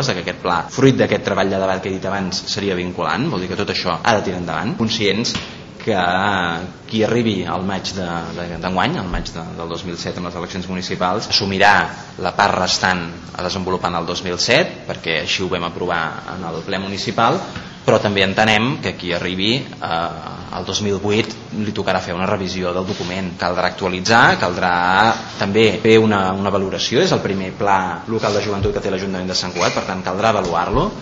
que aquest pla, fruit d'aquest treball de debat que he dit abans, seria vinculant, vol dir que tot això ha de tirar endavant, conscients que qui arribi al maig d'enguany, al maig del 2007 amb les eleccions municipals, assumirà la part restant a desenvolupar en el 2007, perquè així ho vam aprovar en el ple municipal, però també entenem que qui arribi al 2008 li tocarà fer una revisió del document, caldrà actualitzar, caldrà també fer una valoració, és el primer pla local de joventut que té l'Ajuntament de Sant Cugat, per tant caldrà avaluar-lo.